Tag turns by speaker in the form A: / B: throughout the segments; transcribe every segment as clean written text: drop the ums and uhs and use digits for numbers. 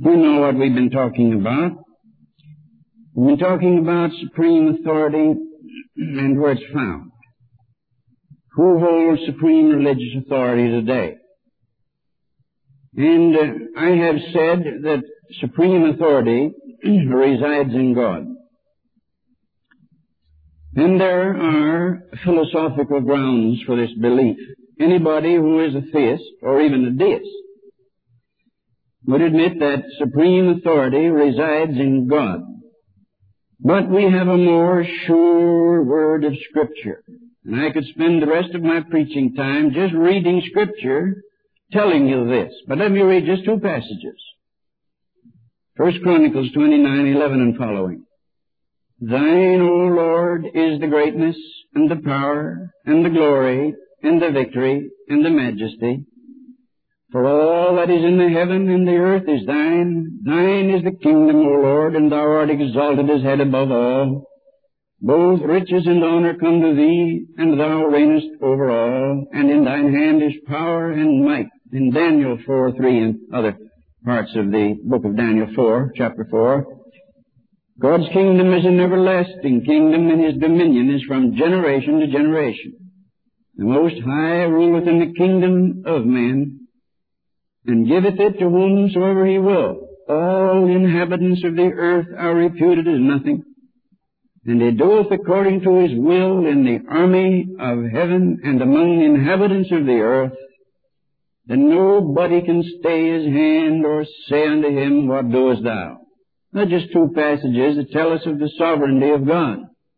A: You know what we've been talking about. We've been talking about supreme authority and where it's found. Who holds supreme religious authority today? And I have said that supreme authority resides in God. And there are philosophical grounds for this belief. Anybody who is a theist, or even a deist, would admit that supreme authority resides in God. But we have a more sure word of Scripture. And I could spend the rest of my preaching time just reading Scripture, telling you this. But let me read just two passages. 1 Chronicles 29:11 and following. Thine, O Lord, is the greatness, and the power, and the glory, and the victory, and the majesty. For all that is in the heaven and the earth is thine. Thine is the kingdom, O Lord, and thou art exalted as head above all. Both riches and honor come to thee, and thou reignest over all, and in thine hand is power and might. In Daniel 4:3 and other parts of the book of Daniel 4, chapter 4, God's kingdom is an everlasting kingdom, and his dominion is from generation to generation. The Most High ruleth in the kingdom of men, and giveth it to whomsoever he will. All the inhabitants of the earth are reputed as nothing, and he doeth according to his will in the army of heaven and among the inhabitants of the earth, that nobody can stay his hand or say unto him, What doest thou? They're just two passages that tell us of the sovereignty of God.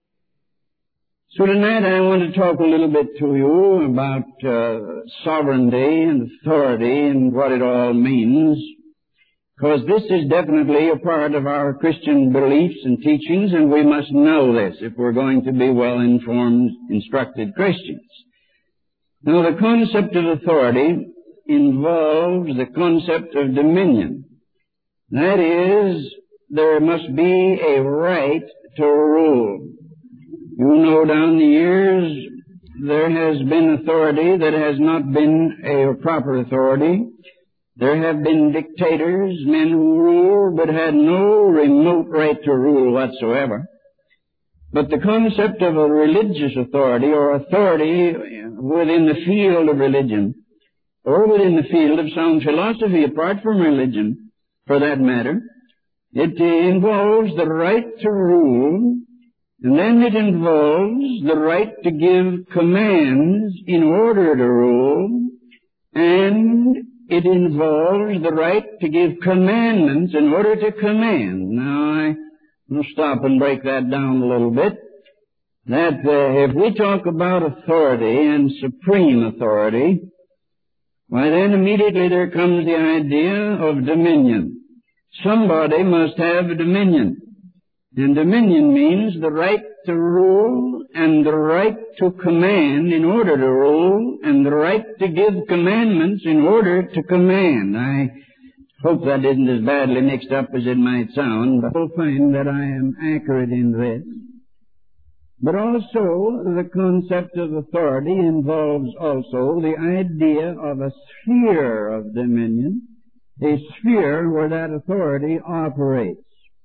A: So tonight I want to talk a little bit to you about sovereignty and authority and what it all means, because this is definitely a part of our Christian beliefs and teachings, and we must know this if we're going to be well-informed, instructed Christians. Now, the concept of authority involves the concept of dominion. That is, there must be a right to rule. You know, down the years, there has been authority that has not been a proper authority. There have been dictators, men who ruled but had no remote right to rule whatsoever. But the concept of a religious authority, or authority within the field of religion, or within the field of sound philosophy, apart from religion, for that matter, it involves the right to rule, and then it involves the right to give commands in order to rule, and it involves the right to give commandments in order to command. Now, I will stop and break that down a little bit. That if we talk about authority and supreme authority, why then immediately there comes the idea of dominion. Somebody must have dominion. And dominion means the right to rule and the right to command in order to rule and the right to give commandments in order to command. I hope that isn't as badly mixed up as it might sound, but you'll find that I am accurate in this. But also, the concept of authority involves also the idea of a sphere of dominion, a sphere where that authority operates,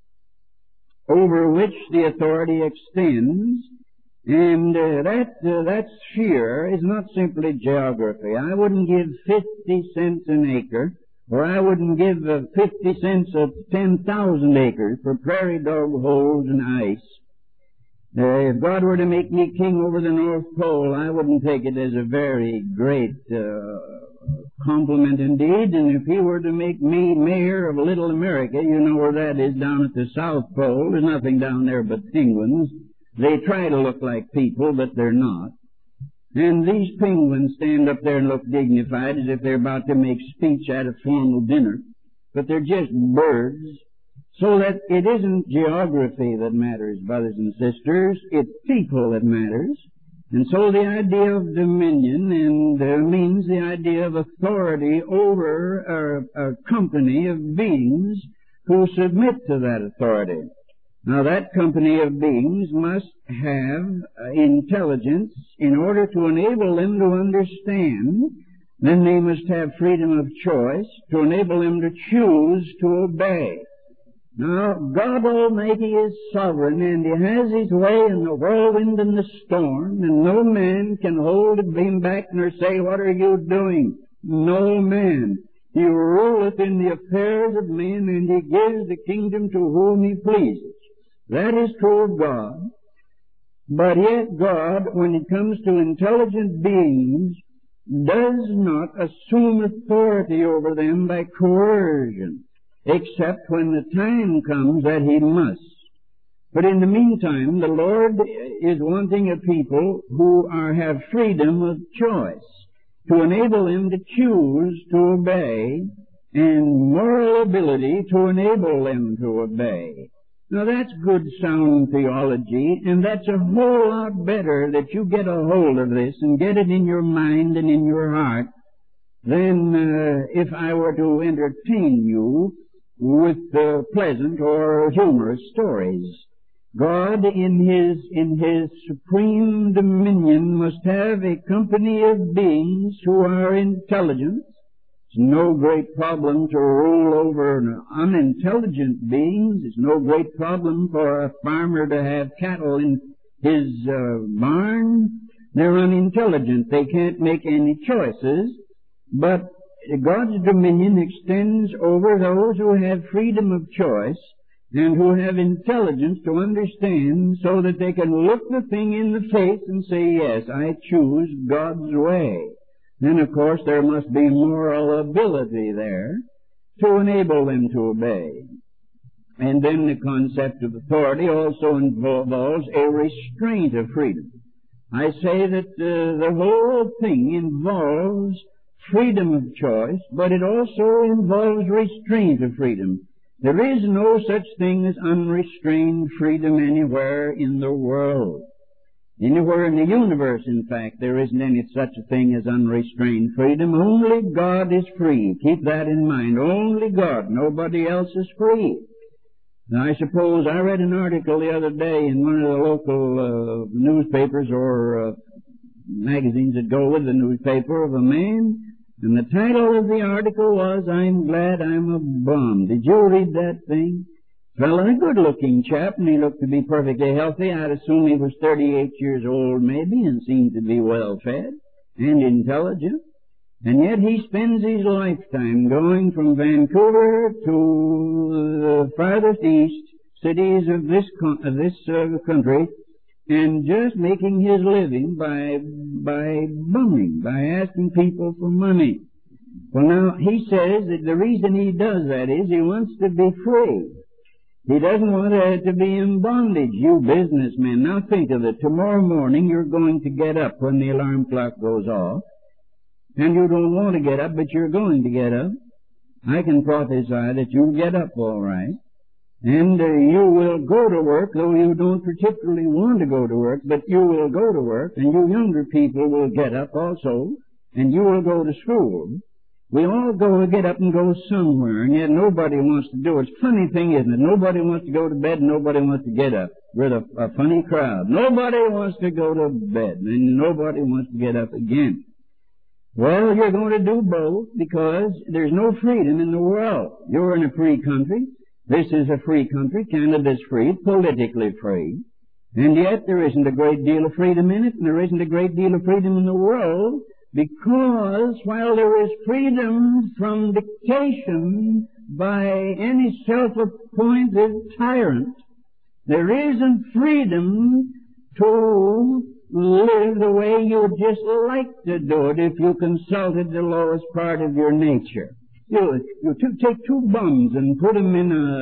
A: over which the authority extends, and that sphere is not simply geography. I wouldn't give 50 cents an acre, or I wouldn't give 50 cents of 10,000 acres for prairie dog holes and ice. If God were to make me king over the North Pole, I wouldn't take it as a very great compliment indeed. And if he were to make me mayor of Little America, you know where that is, down at the South Pole. There's nothing down there but penguins. They try to look like people, but they're not. And these penguins stand up there and look dignified as if they're about to make speech at a formal dinner. But they're just birds. So that it isn't geography that matters, brothers and sisters. It's people that matters. And so the idea of dominion means the idea of authority over a company of beings who submit to that authority. Now, that company of beings must have intelligence in order to enable them to understand then they must have freedom of choice to enable them to choose to obey. Now, God Almighty is sovereign, and He has His way in the whirlwind and the storm, and no man can hold Him back nor say, "What are you doing?" No man. He ruleth in the affairs of men, and He gives the kingdom to whom He pleases. That is true of God. But yet God, when it comes to intelligent beings, does not assume authority over them by coercion, except when the time comes that He must. But in the meantime, the Lord is wanting a people who have freedom of choice, to enable them to choose to obey, and moral ability to enable them to obey. Now that's good sound theology, and that's a whole lot better that you get a hold of this and get it in your mind and in your heart than if I were to entertain you with pleasant or humorous stories. God in His supreme dominion must have a company of beings who are intelligent. It's no great problem to rule over unintelligent beings. It's no great problem for a farmer to have cattle in his barn. They're unintelligent. They can't make any choices. But God's dominion extends over those who have freedom of choice and who have intelligence to understand, so that they can look the thing in the face and say, "Yes, I choose God's way." Then, of course, there must be moral ability there to enable them to obey. And then the concept of authority also involves a restraint of freedom. I say that the whole thing involves freedom of choice, but it also involves restraint of freedom. There is no such thing as unrestrained freedom anywhere in the world. Anywhere in the universe, in fact, there isn't any such a thing as unrestrained freedom. Only God is free. Keep that in mind. Only God. Nobody else is free. Now, I suppose I read an article the other day in one of the local newspapers or magazines that go with the newspaper of a man, and the title of the article was, "I'm Glad I'm a Bum." Did you read that thing? Well, a good-looking chap, and he looked to be perfectly healthy. I'd assume he was 38 years old, maybe, and seemed to be well-fed and intelligent. And yet he spends his lifetime going from Vancouver to the farthest east cities of this country, and just making his living by bumming, by asking people for money. Well, now, he says that the reason he does that is he wants to be free. He doesn't want to be in bondage. You businessmen, now think of it. Tomorrow morning you're going to get up when the alarm clock goes off, and you don't want to get up, but you're going to get up. I can prophesy that you'll get up all right. And you will go to work, though you don't particularly want to go to work, but you will go to work, and you younger people will get up also, and you will go to school. We all get up and go somewhere, and yet nobody wants to do it. It's a funny thing, isn't it? Nobody wants to go to bed, and nobody wants to get up. We're a funny crowd. Nobody wants to go to bed, and nobody wants to get up again. Well, you're going to do both, because there's no freedom in the world. You're in a free country. This is a free country. Canada's free, politically free. And yet there isn't a great deal of freedom in it, and there isn't a great deal of freedom in the world, because while there is freedom from dictation by any self-appointed tyrant, there isn't freedom to live the way you would just like to do it if you consulted the lowest part of your nature. You take two bums and put them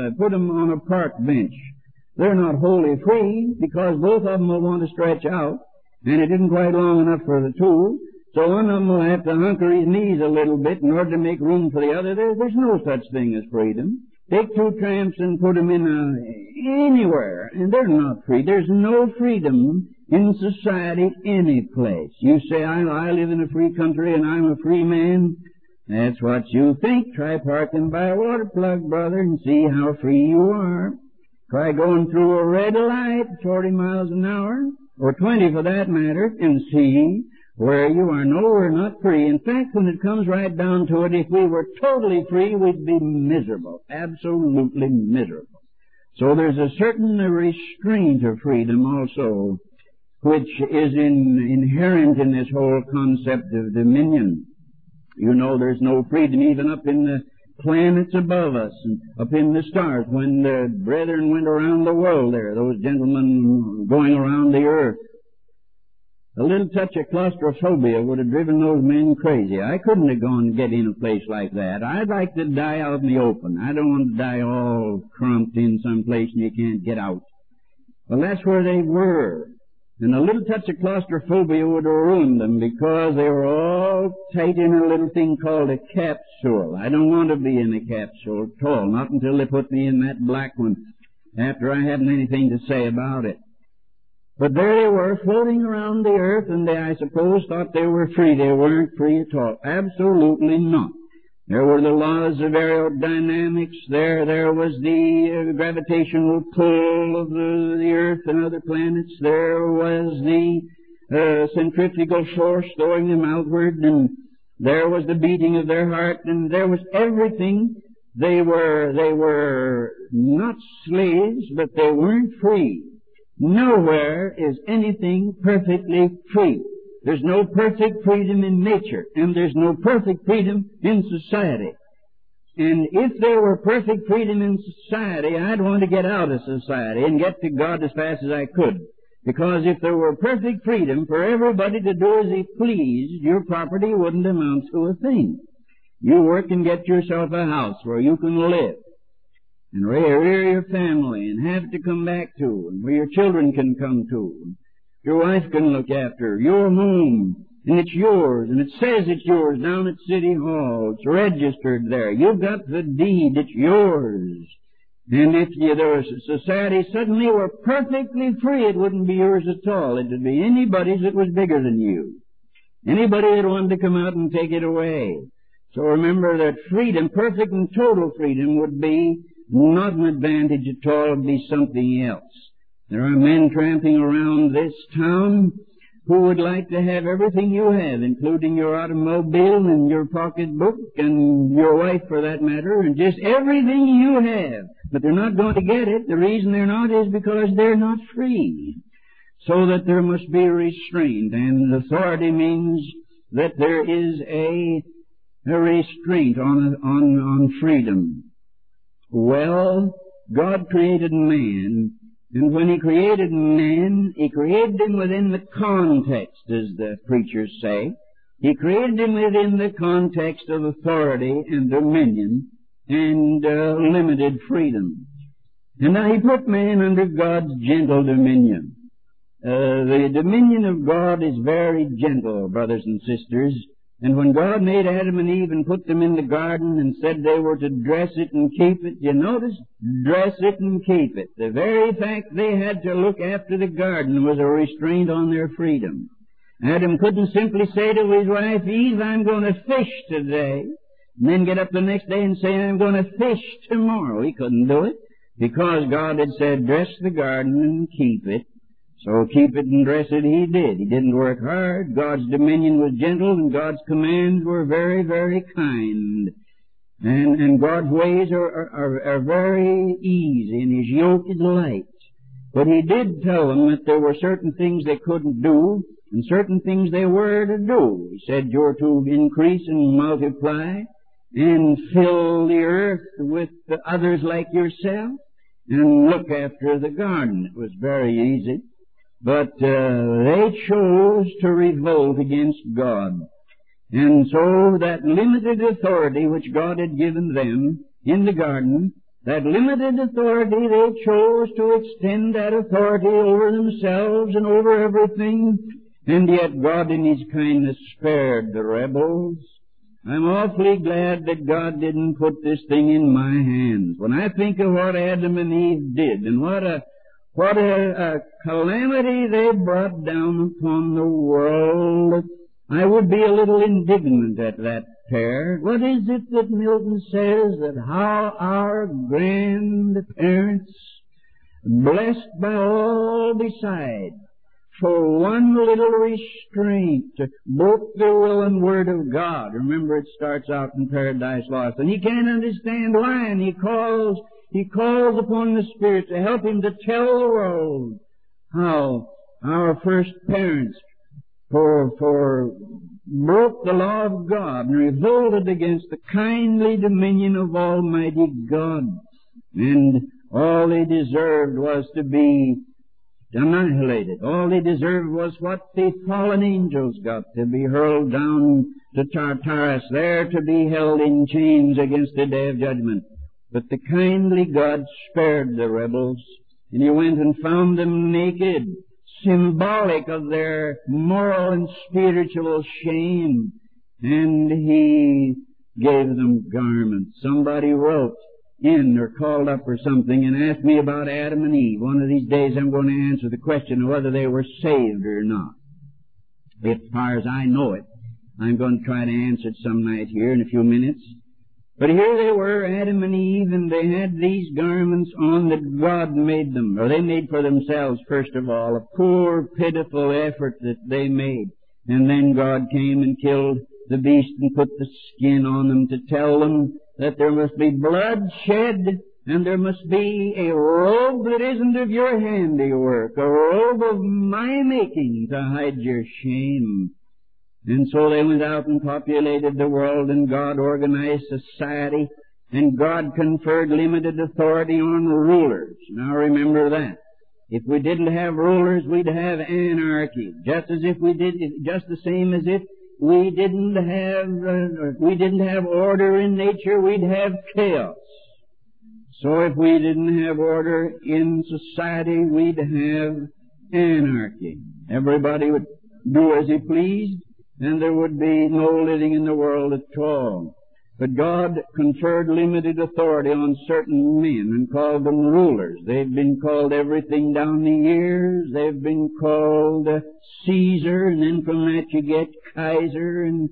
A: on a park bench. They're not wholly free, because both of them will want to stretch out, and it isn't quite long enough for the two. So one of them will have to hunker his knees a little bit in order to make room for the other. There's no such thing as freedom. Take two tramps and put them in anywhere, and they're not free. There's no freedom in society any place. You say, I live in a free country and I'm a free man. That's what you think. Try parking by a water plug, brother, and see how free you are. Try going through a red light 40 miles an hour, or 20 for that matter, and see where you are nowhere not free. In fact, when it comes right down to it, if we were totally free, we'd be miserable, absolutely miserable. So there's a certain restraint of freedom also, which is inherent in this whole concept of dominion. You know, there's no freedom even up in the planets above us and up in the stars. When the brethren went around the world there, those gentlemen going around the earth, a little touch of claustrophobia would have driven those men crazy. I couldn't have gone and get in a place like that. I'd like to die out in the open. I don't want to die all cramped in some place and you can't get out. Well, that's where they were. And a little touch of claustrophobia would have ruined them because they were all tight in a little thing called a capsule. I don't want to be in a capsule at all, not until they put me in that black one, after I hadn't anything to say about it. But there they were, floating around the earth, and they, I suppose, thought they were free. They weren't free at all. Absolutely not. There were the laws of aerodynamics. There was the gravitational pull of the earth and other planets. There was the centrifugal force throwing them outward, and there was the beating of their heart, and there was everything. They were not slaves, but they weren't free. Nowhere is anything perfectly free. There's no perfect freedom in nature, and there's no perfect freedom in society. And if there were perfect freedom in society, I'd want to get out of society and get to God as fast as I could. Because if there were perfect freedom for everybody to do as he pleased, your property wouldn't amount to a thing. You work and get yourself a house where you can live and rear your family and have to come back to, and where your children can come to. Your wife can look after your home, and it's yours, and it says it's yours down at City Hall. It's registered there. You've got the deed. It's yours. And if there was a society suddenly were perfectly free, it wouldn't be yours at all. It would be anybody's that was bigger than you. Anybody that wanted to come out and take it away. So remember that freedom, perfect and total freedom, would be not an advantage at all. It would be something else. There are men tramping around this town who would like to have everything you have, including your automobile and your pocketbook and your wife, for that matter, and just everything you have. But they're not going to get it. The reason they're not is because they're not free. So that there must be restraint. And authority means that there is a restraint on freedom. Well, God created man, and when he created man, he created him within the context, as the preachers say. He created him within the context of authority and dominion and limited freedom. And now he put man under God's gentle dominion. The dominion of God is very gentle, brothers and sisters. And when God made Adam and Eve and put them in the garden and said they were to dress it and keep it, you notice? Dress it and keep it. The very fact they had to look after the garden was a restraint on their freedom. Adam couldn't simply say to his wife, Eve, I'm going to fish today, and then get up the next day and say, I'm going to fish tomorrow. He couldn't do it, because God had said, dress the garden and keep it. So keep it and dress it he did. He didn't work hard. God's dominion was gentle, and God's commands were very, very kind. And God's ways are very easy, and his yoke is light. But he did tell them that there were certain things they couldn't do, and certain things they were to do. He said, you're to increase and multiply, and fill the earth with others like yourself, and look after the garden. It was very easy. But they chose to revolt against God. And so that limited authority which God had given them in the garden, that limited authority, they chose to extend that authority over themselves and over everything. And yet God in his kindness spared the rebels. I'm awfully glad that God didn't put this thing in my hands. When I think of what Adam and Eve did, and what a calamity they brought down upon the world, I would be a little indignant at that pair. What is it that Milton says, that how our grandparents, blessed by all beside, for one little restraint broke the will and word of God. Remember, it starts out in Paradise Lost. And he can't understand why, and he calls upon the Spirit to help him to tell the world how our first parents broke the law of God and revolted against the kindly dominion of Almighty God. And all they deserved was to be annihilated. All they deserved was what the fallen angels got, to be hurled down to Tartarus, there to be held in chains against the day of judgment. But the kindly God spared the rebels, and He went and found them naked, symbolic of their moral and spiritual shame, and He gave them garments. Somebody wrote in or called up or something and asked me about Adam and Eve. One of these days I'm going to answer the question of whether they were saved or not. As far as I know it, I'm going to try to answer it some night here in a few minutes. But here they were, Adam and Eve, and they had these garments on that God made them, or they made for themselves, first of all, a poor, pitiful effort that they made. And then God came and killed the beast and put the skin on them to tell them that there must be blood shed, and there must be a robe that isn't of your handiwork, a robe of my making to hide your shame. And so they went out and populated the world, and God organized society, and God conferred limited authority on rulers. Now remember that. If we didn't have rulers, we'd have anarchy. Just the same as if we didn't have order in nature, we'd have chaos. So if we didn't have order in society, we'd have anarchy. Everybody would do as he pleased, and there would be no living in the world at all. But God conferred limited authority on certain men and called them rulers. They've been called everything down the years. They've been called Caesar, and then from that you get Kaiser, and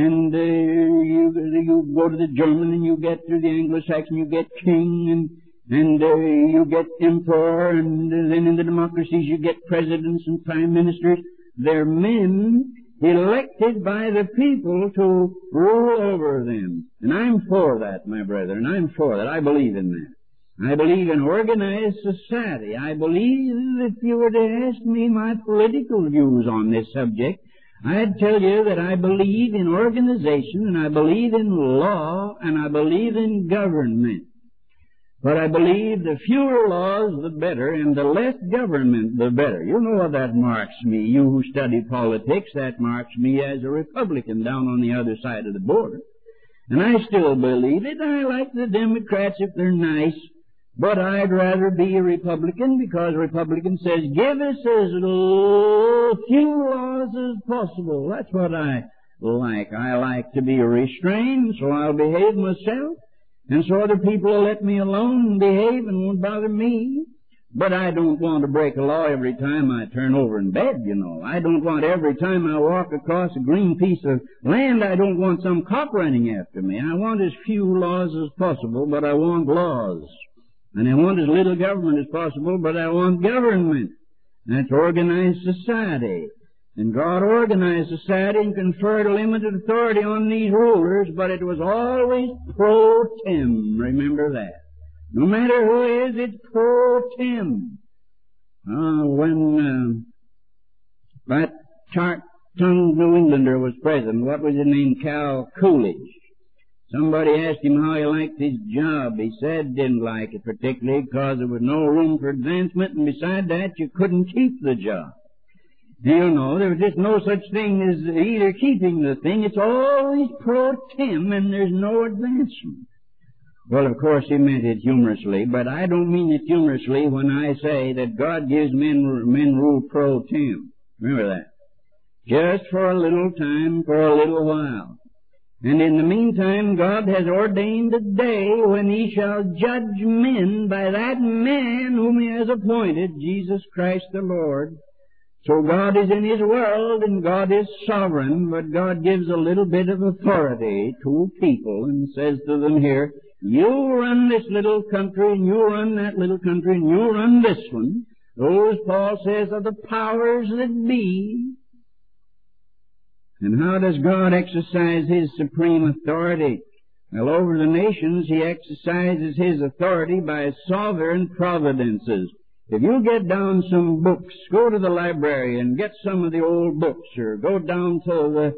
A: you go to the German, and you get to the Anglo-Saxon, you get king, and you get emperor, and then in the democracies you get presidents and prime ministers. They're men elected by the people to rule over them. And I'm for that, my brethren. I'm for that. I believe in that. I believe in organized society. I believe if you were to ask me my political views on this subject, I'd tell you that I believe in organization, and I believe in law, and I believe in government. But I believe the fewer laws, the better, and the less government, the better. You know what that marks me. You who study politics, that marks me as a Republican down on the other side of the border. And I still believe it. I like the Democrats if they're nice, but I'd rather be a Republican, because a Republican says, give us as few laws as possible. That's what I like. I like to be restrained, so I'll behave myself. And so other people will let me alone and behave and won't bother me. But I don't want to break a law every time I turn over in bed, you know. I don't want every time I walk across a green piece of land, I don't want some cop running after me. I want as few laws as possible, but I want laws. And I want as little government as possible, but I want government. That's organized society. And God organized society and conferred a limited authority on these rulers, but it was always pro tem. Remember that. No matter who is, it's pro tem. When that sharp-tongued New Englander was president, what was his name? Cal Coolidge. Somebody asked him how he liked his job. He said didn't like it particularly because there was no room for advancement, and beside that, you couldn't keep the job. You know, there was just no such thing as either keeping the thing. It's always pro tem, and there's no advancement. Well, of course, he meant it humorously, but I don't mean it humorously when I say that God gives men rule pro tem. Remember that. Just for a little time, for a little while. And in the meantime, God has ordained a day when He shall judge men by that man whom He has appointed, Jesus Christ the Lord. So God is in His world, and God is sovereign, but God gives a little bit of authority to people and says to them here, you run this little country, and you run that little country, and you run this one. Those, Paul says, are the powers that be. And how does God exercise His supreme authority? Well, over the nations, He exercises His authority by sovereign providences. If you get down some books, go to the library and get some of the old books, or go down to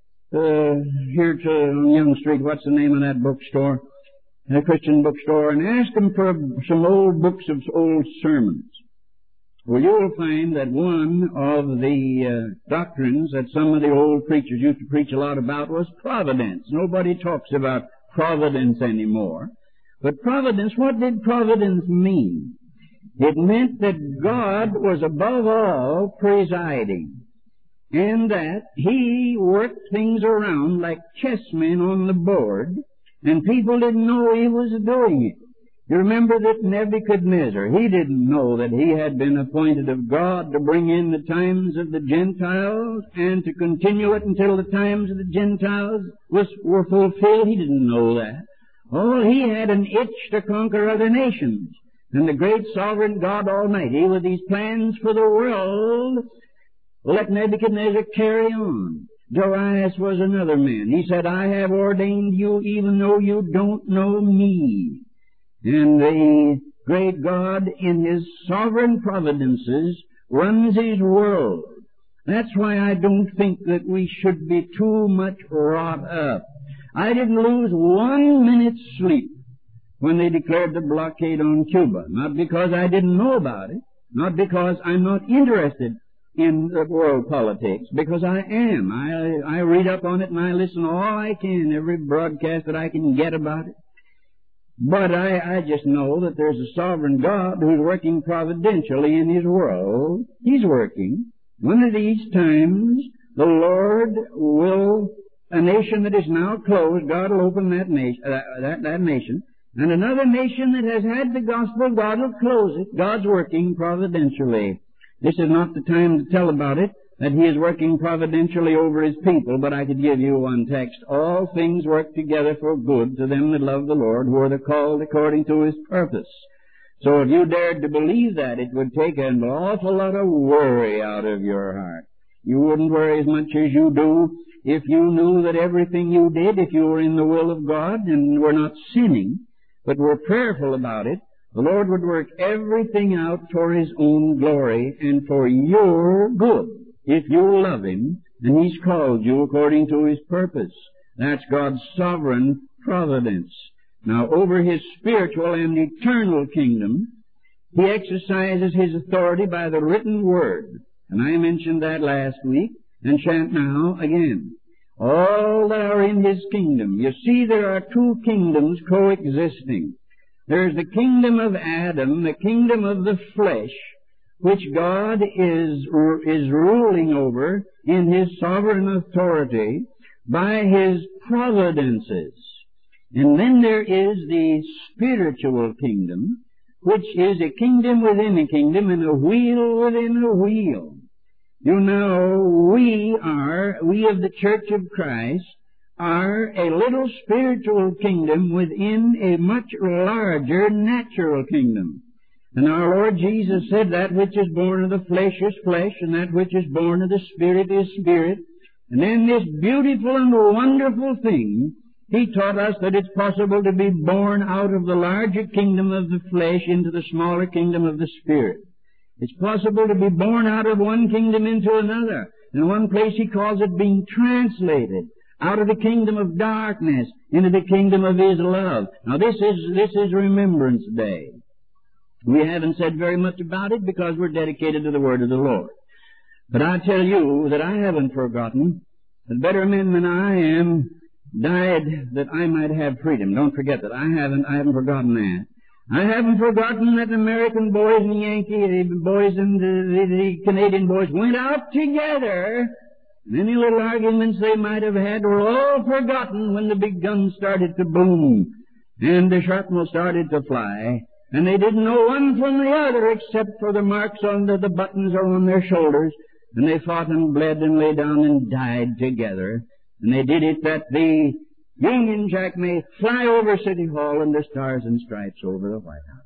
A: here to Young Street, what's the name of that bookstore? A Christian bookstore, and ask them for some old books of old sermons. Well, you'll find that one of the doctrines that some of the old preachers used to preach a lot about was providence. Nobody talks about providence anymore. But providence, what did providence mean? It meant that God was above all presiding, and that He worked things around like chessmen on the board, and people didn't know He was doing it. You remember that Nebuchadnezzar, he didn't know that he had been appointed of God to bring in the times of the Gentiles and to continue it until the times of the Gentiles were fulfilled. He didn't know that. Oh, he had an itch to conquer other nations. And the great sovereign God Almighty, with these plans for the world, let Nebuchadnezzar carry on. Darius was another man. He said, I have ordained you even though you don't know me. And the great God, in His sovereign providences, runs His world. That's why I don't think that we should be too much wrought up. I didn't lose 1 minute's sleep when they declared the blockade on Cuba. Not because I didn't know about it, not because I'm not interested in the world politics, because I am. I read up on it and I listen all I can, every broadcast that I can get about it. But I just know that there's a sovereign God who's working providentially in His world. He's working. One of these times, the Lord will, a nation that is now closed, God will open that nation. And another nation that has had the gospel, God will close it. God's working providentially. This is not the time to tell about it, that He is working providentially over His people, but I could give you one text. All things work together for good to them that love the Lord, who are the called according to His purpose. So if you dared to believe that, it would take an awful lot of worry out of your heart. You wouldn't worry as much as you do if you knew that everything you did, if you were in the will of God and were not sinning, but were prayerful about it, the Lord would work everything out for His own glory and for your good. If you love Him, and He's called you according to His purpose. That's God's sovereign providence. Now, over His spiritual and eternal kingdom, He exercises His authority by the written Word. And I mentioned that last week, and shan't now again. All that are in His kingdom. You see, there are two kingdoms coexisting. There's the kingdom of Adam, the kingdom of the flesh, which God is ruling over in His sovereign authority by His providences. And then there is the spiritual kingdom, which is a kingdom within a kingdom and a wheel within a wheel. You know, we of the Church of Christ are a little spiritual kingdom within a much larger natural kingdom. And our Lord Jesus said, that which is born of the flesh is flesh, and that which is born of the Spirit is spirit. And then this beautiful and wonderful thing, He taught us that it's possible to be born out of the larger kingdom of the flesh into the smaller kingdom of the Spirit. It's possible to be born out of one kingdom into another. In one place He calls it being translated out of the kingdom of darkness into the kingdom of His love. Now this is Remembrance Day. We haven't said very much about it because we're dedicated to the Word of the Lord. But I tell you that I haven't forgotten that better men than I am died that I might have freedom. Don't forget that. I haven't forgotten that. I haven't forgotten that the American boys and the Yankee boys and the Canadian boys went out together, and any little arguments they might have had were all forgotten when the big guns started to boom and the shrapnel started to fly. And they didn't know one from the other except for the marks on the buttons or on their shoulders. And they fought and bled and lay down and died together. And they did it that the Union Jack may fly over City Hall and the Stars and Stripes over the White House.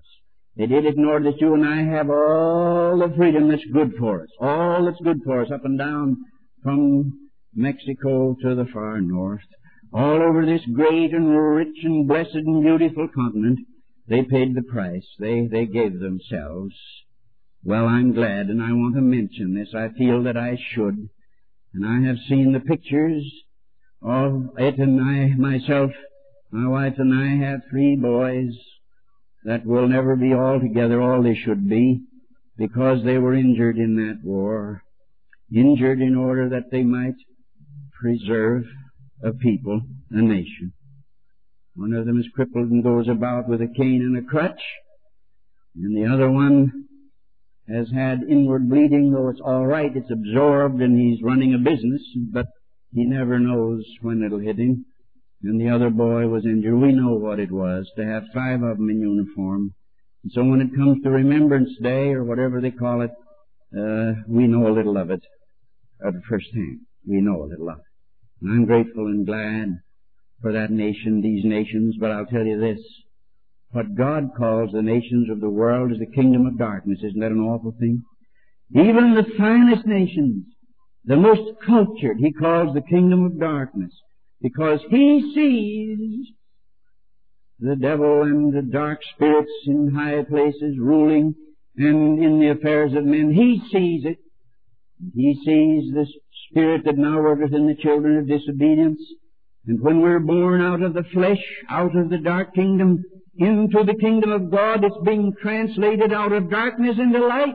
A: They did it in order that you and I have all the freedom that's good for us. All that's good for us up and down from Mexico to the far north. All over this great and rich and blessed and beautiful continent, they paid the price. They gave themselves. Well, I'm glad, and I want to mention this. I feel that I should. And I have seen the pictures of it, and I myself, my wife and I have 3 boys that will never be altogether all they should be because they were injured in that war. Injured in order that they might preserve a people, a nation. One of them is crippled and goes about with a cane and a crutch, and the other one has had inward bleeding, though it's all right, it's absorbed, and he's running a business, but he never knows when it'll hit him. And the other boy was injured. We know what it was to have 5 of them in uniform. And so when it comes to Remembrance Day, or whatever they call it, we know a little of it at first hand. We know a little of it. And I'm grateful and glad for that nation, these nations, but I'll tell you this. What God calls the nations of the world is the kingdom of darkness. Isn't that an awful thing? Even the finest nations, the most cultured, He calls the kingdom of darkness, because He sees the devil and the dark spirits in high places ruling and in the affairs of men. He sees it. He sees the spirit that now worketh in the children of disobedience. And when we're born out of the flesh, out of the dark kingdom, into the kingdom of God, it's being translated out of darkness into light.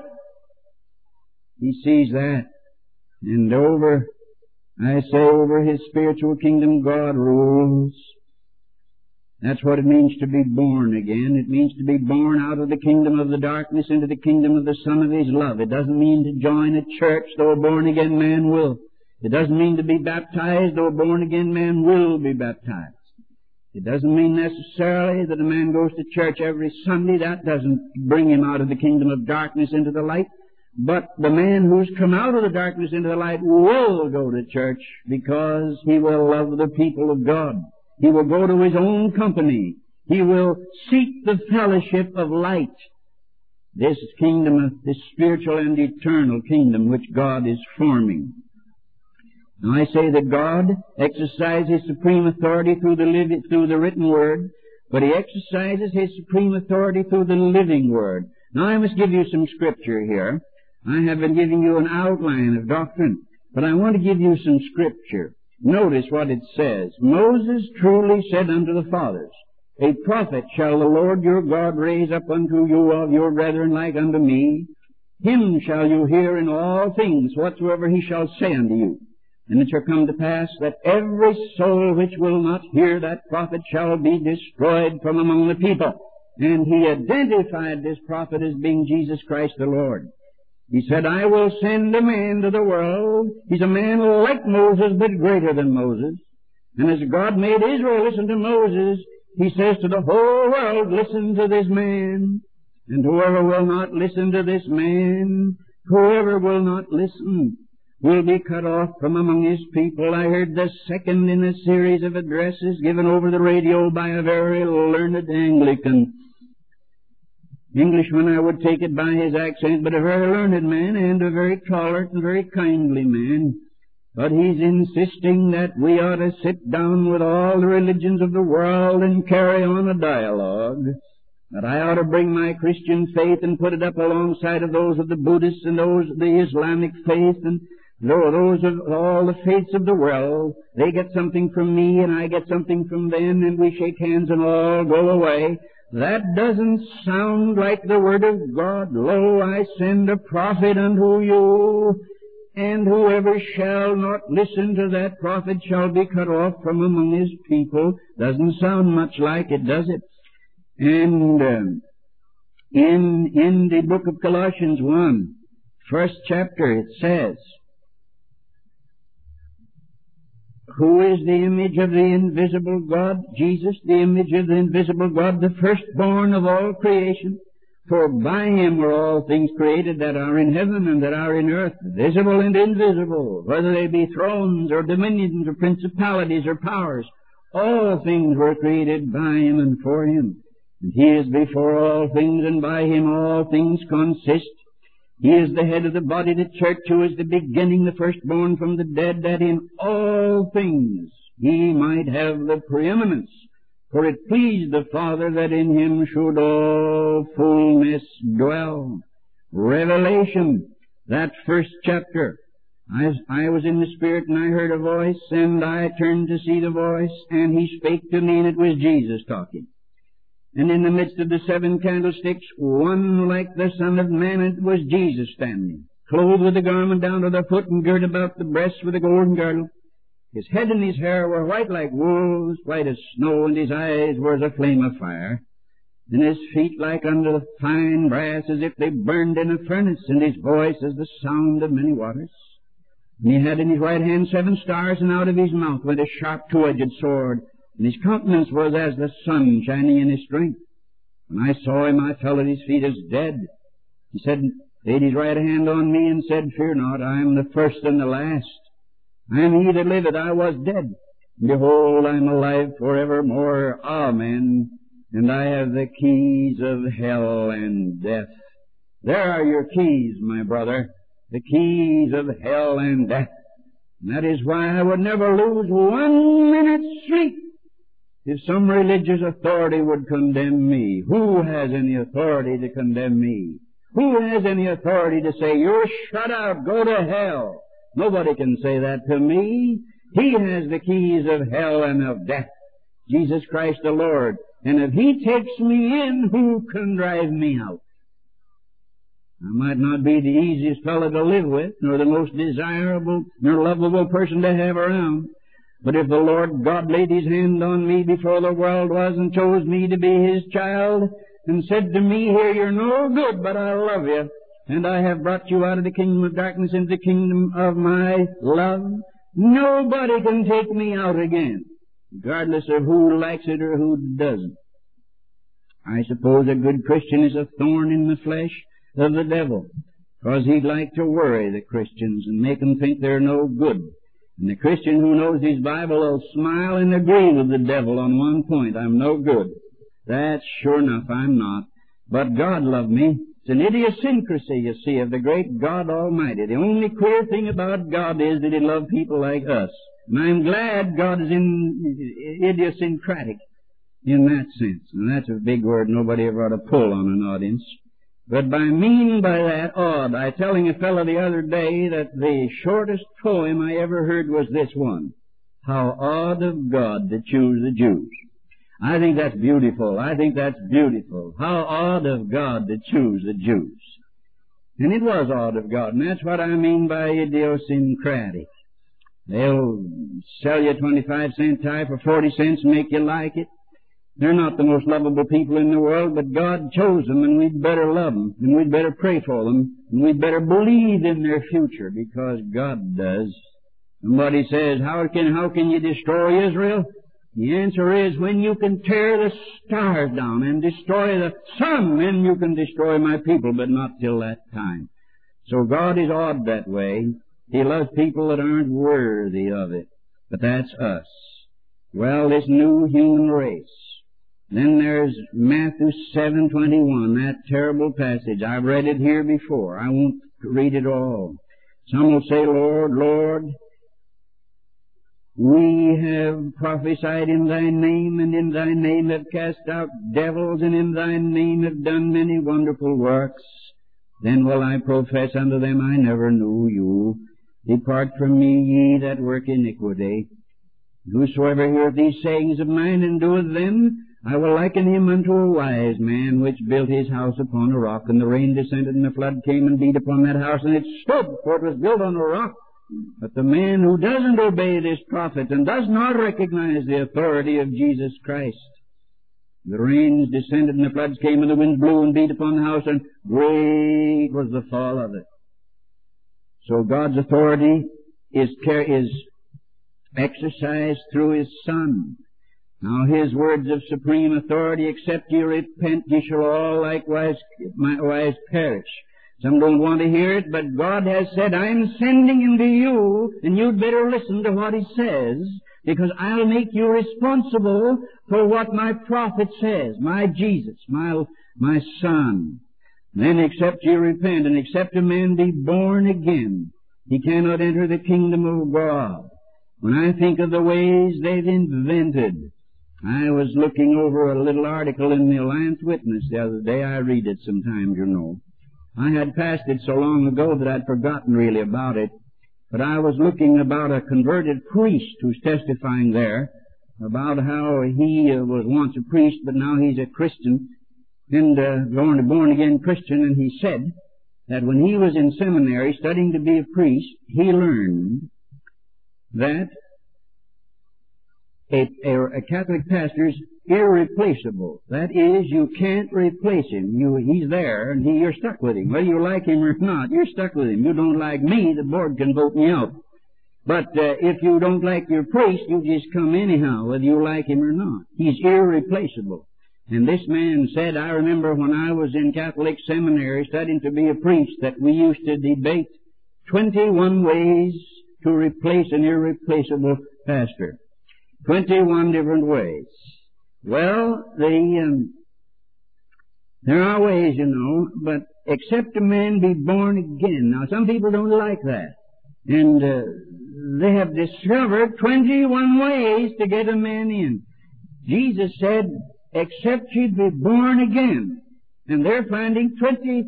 A: He sees that. And over His spiritual kingdom, God rules. That's what it means to be born again. It means to be born out of the kingdom of the darkness into the kingdom of the Son of His love. It doesn't mean to join a church, though a born-again man will. It doesn't mean to be baptized, though a born-again man will be baptized. It doesn't mean necessarily that a man goes to church every Sunday. That doesn't bring him out of the kingdom of darkness into the light. But the man who's come out of the darkness into the light will go to church because he will love the people of God. He will go to his own company. He will seek the fellowship of light. This kingdom, this spiritual and eternal kingdom which God is forming. Now I say that God exercises supreme authority through the written word, but He exercises His supreme authority through the living word. Now I must give you some scripture here. I have been giving you an outline of doctrine, but I want to give you some scripture. Notice what it says. Moses truly said unto the fathers, A prophet shall the Lord your God raise up unto you of your brethren like unto me. Him shall you hear in all things whatsoever He shall say unto you. And it shall come to pass that every soul which will not hear that prophet shall be destroyed from among the people. And He identified this prophet as being Jesus Christ the Lord. He said, I will send a man to the world. He's a man like Moses, but greater than Moses. And as God made Israel listen to Moses, He says to the whole world, listen to this man. And whoever will not listen to this man, whoever will not listen, will be cut off from among His people. I heard the second in a series of addresses given over the radio by a very learned Anglican. Englishman, I would take it by his accent, but a very learned man and a very tolerant and very kindly man. But he's insisting that we ought to sit down with all the religions of the world and carry on a dialogue. That I ought to bring my Christian faith and put it up alongside of those of the Buddhists and those of the Islamic faith and those of all the faiths of the world. They get something from me and I get something from them, and we shake hands and all go away. That doesn't sound like the Word of God. Lo, I send a prophet unto you, and whoever shall not listen to that prophet shall be cut off from among his people. Doesn't sound much like it, does it? And in the book of Colossians 1, first chapter, it says, Who is the image of the invisible God? Jesus, the image of the invisible God, the firstborn of all creation. For by Him were all things created that are in heaven and that are in earth, visible and invisible, whether they be thrones or dominions or principalities or powers. All things were created by Him and for Him. And He is before all things, and by Him all things consist. He is the head of the body, the church, who is the beginning, the firstborn from the dead, that in all things He might have the preeminence. For it pleased the Father that in Him should all fullness dwell. Revelation, that first chapter. I was in the Spirit, and I heard a voice, and I turned to see the voice, and He spake to me, and it was Jesus talking. And in the midst of the seven candlesticks, one like the Son of Man, and it was Jesus standing, clothed with a garment down to the foot, and girt about the breast with a golden girdle. His head and his hair were white like wool, white as snow, and his eyes were as a flame of fire. And his feet like unto the fine brass, as if they burned in a furnace, and his voice as the sound of many waters. And he had in his right hand 7 stars, and out of his mouth went a sharp two-edged sword, and his countenance was as the sun shining in his strength. When I saw him, I fell at his feet as dead. He laid his right hand on me, and said, Fear not, I am the first and the last. I am he that liveth, I was dead. And behold, I am alive forevermore. Amen. And I have the keys of hell and death. There are your keys, my brother, the keys of hell and death. And that is why I would never lose 1 minute's sleep if some religious authority would condemn me. Who has any authority to condemn me? Who has any authority to say, You're shut out, go to hell? Nobody can say that to me. He has the keys of hell and of death, Jesus Christ the Lord. And if He takes me in, who can drive me out? I might not be the easiest fellow to live with, nor the most desirable, nor lovable person to have around. But if the Lord God laid His hand on me before the world was, and chose me to be His child, and said to me, Here, you're no good, but I love you, and I have brought you out of the kingdom of darkness into the kingdom of my love, nobody can take me out again, regardless of who likes it or who doesn't. I suppose a good Christian is a thorn in the flesh of the devil, because he'd like to worry the Christians and make them think they're no good. And the Christian who knows his Bible will smile and agree with the devil on one point. I'm no good. That's sure enough, I'm not. But God loved me. It's an idiosyncrasy, you see, of the great God Almighty. The only queer thing about God is that He loved people like us. And I'm glad God is idiosyncratic in that sense. And that's a big word nobody ever ought to pull on an audience. But I mean by that odd. I telling a fellow the other day that the shortest poem I ever heard was this one. How odd of God to choose the Jews. I think that's beautiful. I think that's beautiful. How odd of God to choose the Jews. And it was odd of God, and that's what I mean by idiosyncratic. They'll sell you a 25-cent tie for 40 cents and make you like it. They're not the most lovable people in the world, but God chose them, and we'd better love them, and we'd better pray for them, and we'd better believe in their future, because God does. Somebody says, how can you destroy Israel? The answer is, when you can tear the stars down and destroy the sun, then you can destroy my people, but not till that time. So God is odd that way. He loves people that aren't worthy of it. But that's us. Well, this new human race. Then there's Matthew 7:21, that terrible passage. I've read it here before. I won't read it all. Some will say, Lord, Lord, we have prophesied in Thy name, and in Thy name have cast out devils, and in Thy name have done many wonderful works. Then will I profess unto them, I never knew you. Depart from me, ye that work iniquity. Whosoever heareth these sayings of mine and doeth them, I will liken him unto a wise man which built his house upon a rock, and the rain descended, and the flood came and beat upon that house, and it stood, for it was built on a rock. But the man who doesn't obey this prophet and does not recognize the authority of Jesus Christ, the rains descended, and the floods came, and the winds blew and beat upon the house, and great was the fall of it. So God's authority is exercised through His Son. Now His words of supreme authority, except ye repent, ye shall all likewise perish. Some don't want to hear it, but God has said, I'm sending Him to you, and you'd better listen to what He says, because I'll make you responsible for what my prophet says, my Jesus, my Son. Then except you repent, and except a man be born again, he cannot enter the kingdom of God. When I think of the ways they've invented, I was looking over a little article in the Alliance Witness the other day. I read it sometimes, you know. I had passed it so long ago that I'd forgotten really about it. But I was looking about a converted priest who's testifying there about how he was once a priest, but now he's a Christian, and born-again Christian, and he said that when he was in seminary studying to be a priest, he learned that a Catholic pastor is irreplaceable. That is, you can't replace him. He's there, and you're stuck with him. Whether you like him or not, you're stuck with him. You don't like me, the board can vote me out. But if you don't like your priest, you just come anyhow, whether you like him or not. He's irreplaceable. And this man said, I remember when I was in Catholic seminary studying to be a priest, that we used to debate 21 ways to replace an irreplaceable pastor. 21 different ways. Well, there are ways, you know, but except a man be born again. Now, some people don't like that. And they have discovered 21 ways to get a man in. Jesus said, except ye be born again. And they're finding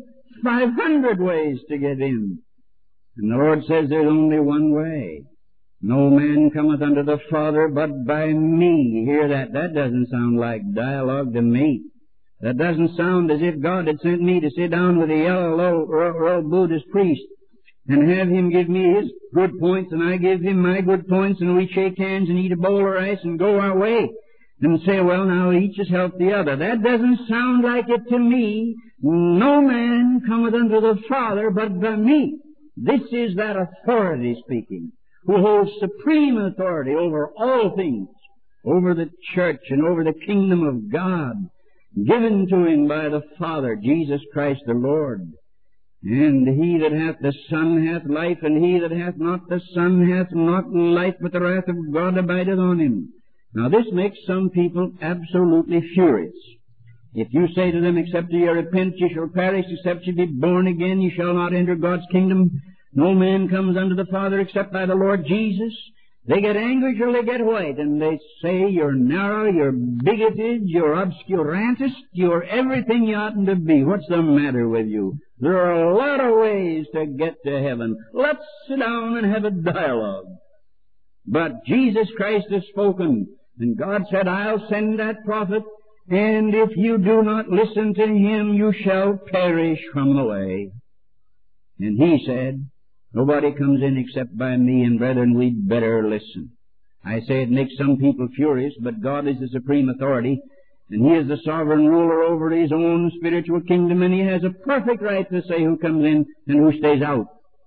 A: 2,500 ways to get in. And the Lord says there's only one way. No man cometh unto the Father but by me. Hear that? That doesn't sound like dialogue to me. That doesn't sound as if God had sent me to sit down with a yellow Buddhist priest and have him give me his good points and I give him my good points and we shake hands and eat a bowl of rice and go our way and say, well, now each has helped the other. That doesn't sound like it to me. No man cometh unto the Father but by me. This is that authority speaking, who holds supreme authority over all things, over the church and over the kingdom of God, given to him by the Father, Jesus Christ the Lord. And he that hath the Son hath life, and he that hath not the Son hath not life, but the wrath of God abideth on him. Now this makes some people absolutely furious. If you say to them, except ye repent, ye shall perish, except ye be born again, ye shall not enter God's kingdom. No man comes unto the Father except by the Lord Jesus. They get angry till they get white, and they say you're narrow, you're bigoted, you're obscurantist, you're everything you oughtn't to be. What's the matter with you? There are a lot of ways to get to heaven. Let's sit down and have a dialogue. But Jesus Christ has spoken, and God said, I'll send that prophet, and if you do not listen to him, you shall perish from the way. And he said, nobody comes in except by me, and brethren, we'd better listen. I say it makes some people furious, but God is the supreme authority, and he is the sovereign ruler over his own spiritual kingdom, and he has a perfect right to say who comes in and who stays out.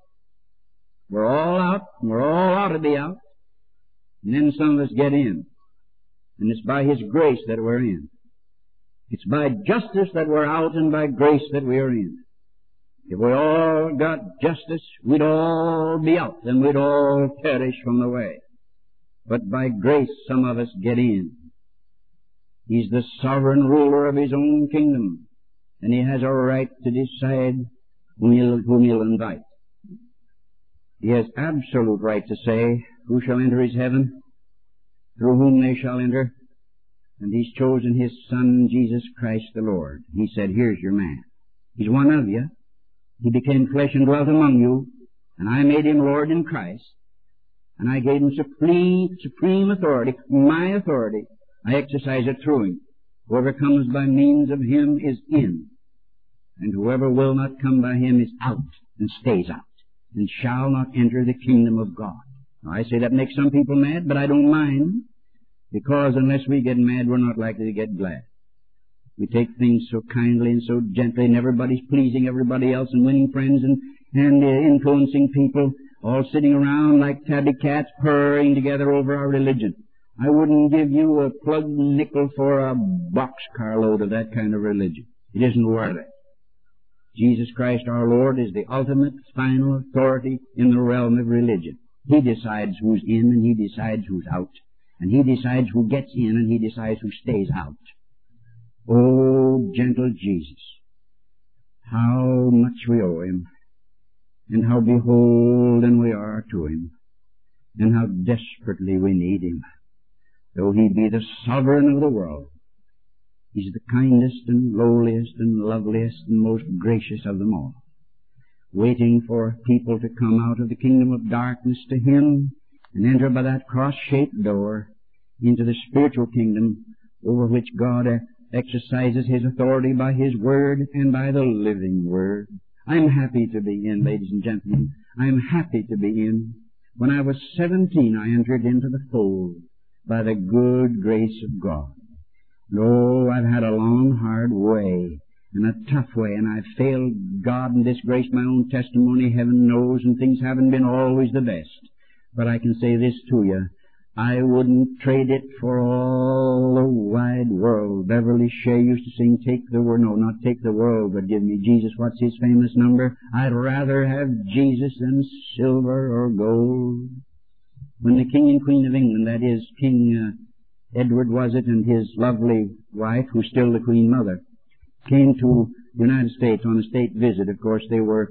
A: We're all out, and we're all ought to be out, and then some of us get in. And it's by his grace that we're in. It's by justice that we're out, and by grace that we are in. If we all got justice, we'd all be out, and we'd all perish from the way. But by grace, some of us get in. He's the sovereign ruler of his own kingdom, and he has a right to decide whom he'll invite. He has absolute right to say who shall enter his heaven, through whom they shall enter, and he's chosen his Son, Jesus Christ the Lord. He said, here's your man. He's one of you. He became flesh and dwelt among you, and I made him Lord in Christ, and I gave him supreme authority, my authority. I exercise it through him. Whoever comes by means of him is in, and whoever will not come by him is out, and stays out, and shall not enter the kingdom of God. Now, I say that makes some people mad, but I don't mind, because unless we get mad, we're not likely to get glad. We take things so kindly and so gently, and everybody's pleasing everybody else and winning friends and influencing people, all sitting around like tabby cats purring together over our religion. I wouldn't give you a plug nickel for a boxcar load of that kind of religion. It isn't worth it. Jesus Christ our Lord is the ultimate, final authority in the realm of religion. He decides who's in and he decides who's out. And He decides who gets in and He decides who stays out. Oh, gentle Jesus, how much we owe Him, and how beholden we are to Him, and how desperately we need Him. Though He be the sovereign of the world, He's the kindest and lowliest and loveliest and most gracious of them all, waiting for people to come out of the kingdom of darkness to Him and enter by that cross-shaped door into the spiritual kingdom over which God exercises His authority by His Word and by the living Word. I'm happy to be in, ladies and gentlemen. I'm happy to be in. When I was 17, I entered into the fold by the good grace of God. And oh, I've had a long, hard way, and a tough way, and I've failed God and disgraced my own testimony, heaven knows, and things haven't been always the best. But I can say this to you. I wouldn't trade it for all the wide world. Beverly Shea used to sing, take the world, no, not take the world, but give me Jesus. What's his famous number? I'd rather have Jesus than silver or gold. When the King and Queen of England, that is, King Edward was it, and his lovely wife, who's still the Queen Mother, came to the United States on a state visit, of course, they were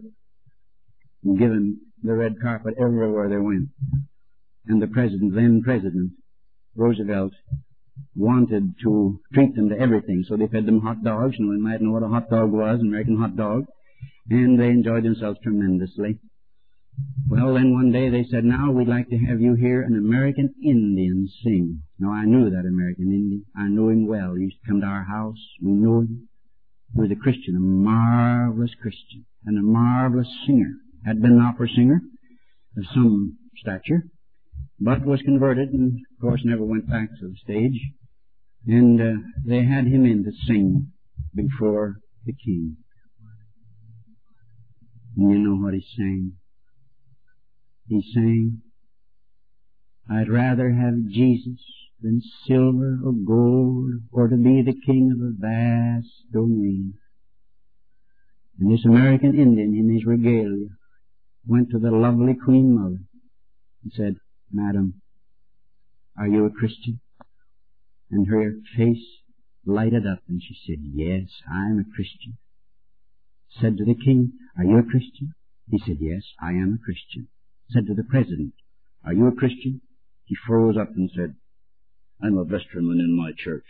A: given the red carpet everywhere they went. And the then President, Roosevelt, wanted to treat them to everything. So they fed them hot dogs. No one might know what a hot dog was, an American hot dog. And they enjoyed themselves tremendously. Well, then one day they said, now we'd like to have you hear an American Indian sing. Now, I knew that American Indian. I knew him well. He used to come to our house. We knew him. He was a Christian, a marvelous Christian, and a marvelous singer. Had been an opera singer of some stature, but was converted and, of course, never went back to the stage. And they had him in to sing before the king. And you know what he sang? He sang, I'd rather have Jesus than silver or gold, or to be the king of a vast domain. And this American Indian in his regalia went to the lovely Queen Mother and said, Madam, are you a Christian? And her face lighted up and she said, yes, I'm a Christian. Said to the king, are you a Christian? He said, yes, I am a Christian. Said to the president, are you a Christian? He froze up and said, I'm a vestryman in my church.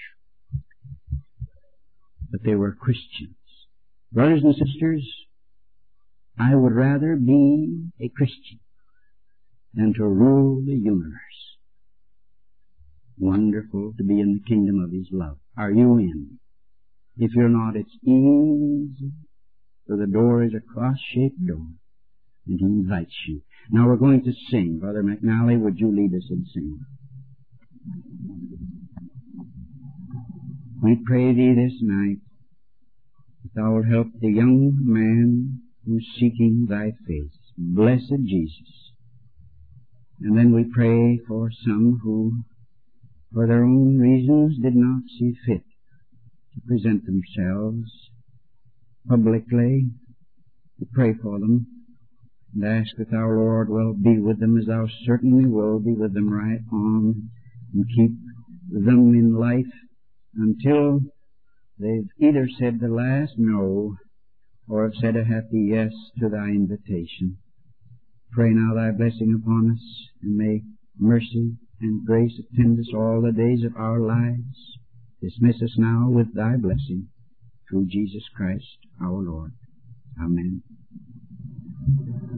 A: But they were Christians. Brothers and sisters, I would rather be a Christian than to rule the universe. Wonderful to be in the kingdom of His love. Are you in? If you're not, it's easy. For the door is a cross-shaped door, and He invites you. Now we're going to sing. Brother McNally, would you lead us in singing? We pray Thee this night that Thou wilt help the young man who's seeking Thy face. Blessed Jesus. And then we pray for some who, for their own reasons, did not see fit to present themselves publicly. We pray for them and ask that Thou, Lord, will be with them as Thou certainly will be with them right on, and keep them in life until they've either said the last no or have said a happy yes to Thy invitation. Pray now Thy blessing upon us, and may mercy and grace attend us all the days of our lives. Dismiss us now with Thy blessing, through Jesus Christ our Lord. Amen.